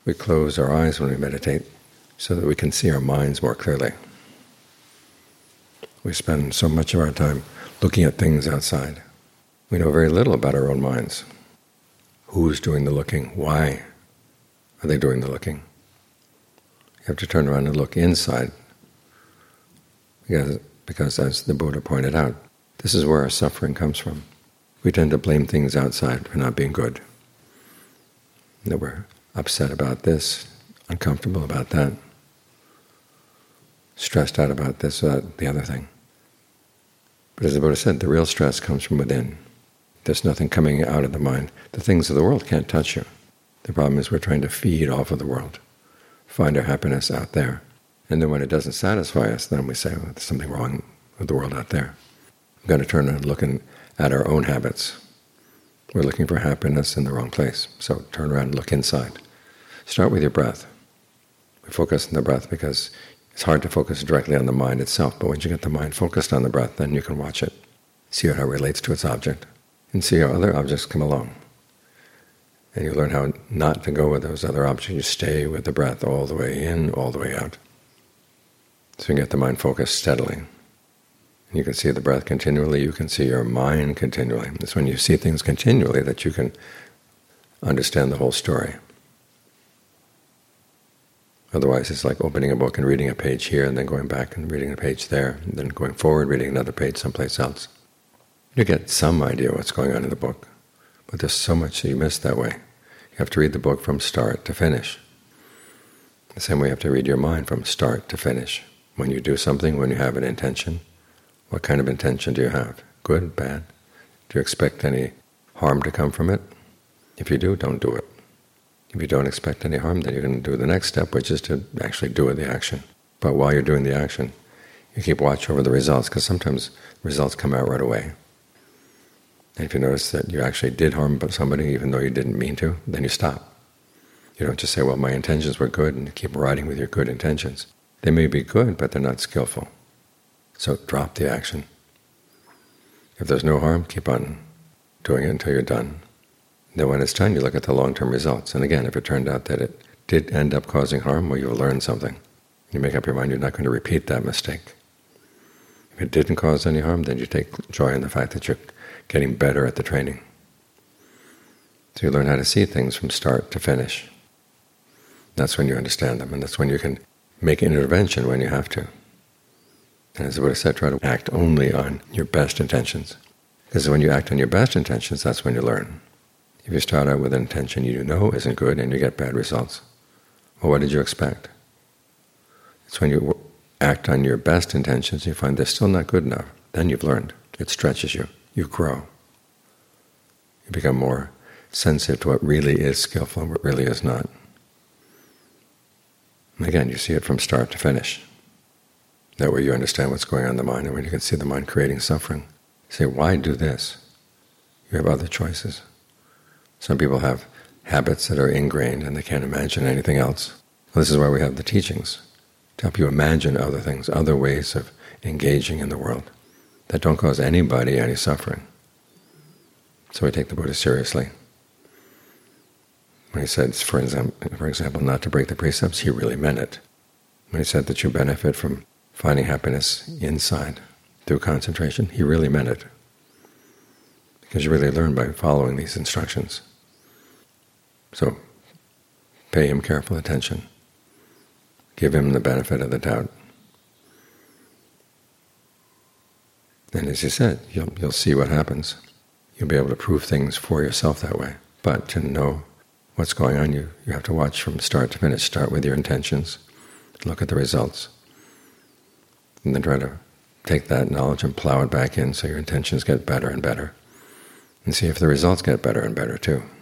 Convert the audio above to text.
We close our eyes when we meditate so that we can see our minds more clearly. We spend so much of our time looking at things outside. We know very little about our own minds. Who's doing the looking? Why are they doing the looking? You have to turn around and look inside, because as the Buddha pointed out, this is where our suffering comes from. We tend to blame things outside for not being good. That we're upset about this, uncomfortable about that, stressed out about this or that, the other thing. But as the Buddha said, the real stress comes from within. There's nothing coming out of the mind. The things of the world can't touch you. The problem is we're trying to feed off of the world, find our happiness out there. And then when it doesn't satisfy us, then we say, well, there's something wrong with the world out there. We've got to turn around and look at our own habits. We're looking for happiness in the wrong place. So turn around and look inside. Start with your breath. We focus on the breath because it's hard to focus directly on the mind itself, but once you get the mind focused on the breath, then you can watch it, see how it relates to its object, and see how other objects come along. And you learn how not to go with those other objects. You stay with the breath all the way in, all the way out. So you get the mind focused steadily. You can see the breath continually, you can see your mind continually. It's when you see things continually that you can understand the whole story. Otherwise it's like opening a book and reading a page here and then going back and reading a page there, and then going forward, reading another page someplace else. You get some idea what's going on in the book, but there's so much that you miss that way. You have to read the book from start to finish. The same way you have to read your mind from start to finish. When you do something, when you have an intention, what kind of intention do you have? Good, bad? Do you expect any harm to come from it? If you do, don't do it. If you don't expect any harm, then you can do the next step, which is to actually do the action. But while you're doing the action, you keep watch over the results, because sometimes results come out right away. And if you notice that you actually did harm somebody, even though you didn't mean to, then you stop. You don't just say, well, my intentions were good, and keep riding with your good intentions. They may be good, but they're not skillful. So drop the action. If there's no harm, keep on doing it until you're done. Then when it's done, you look at the long-term results. And again, if it turned out that it did end up causing harm, well, you'll learn something. You make up your mind you're not going to repeat that mistake. If it didn't cause any harm, then you take joy in the fact that you're getting better at the training. So you learn how to see things from start to finish. That's when you understand them, and that's when you can make an intervention when you have to. And as the Buddha said, try to act only on your best intentions. Because when you act on your best intentions, that's when you learn. If you start out with an intention you know isn't good and you get bad results, well, what did you expect? It's when you act on your best intentions and you find they're still not good enough, then you've learned. It stretches you. You grow. You become more sensitive to what really is skillful and what really is not. And again, you see it from start to finish. That way you understand what's going on in the mind, and when you can see the mind creating suffering, you say, why do this? You have other choices. Some people have habits that are ingrained and they can't imagine anything else. Well, this is why we have the teachings, to help you imagine other things, other ways of engaging in the world that don't cause anybody any suffering. So we take the Buddha seriously. When he said, for example, not to break the precepts, he really meant it. When he said that you benefit from finding happiness inside through concentration, he really meant it. Because you really learn by following these instructions. So pay him careful attention. Give him the benefit of the doubt. And as he said, you'll see what happens. You'll be able to prove things for yourself that way. But to know what's going on, you have to watch from start to finish. Start with your intentions. Look at the results. And then try to take that knowledge and plow it back in so your intentions get better and better. And see if the results get better and better too.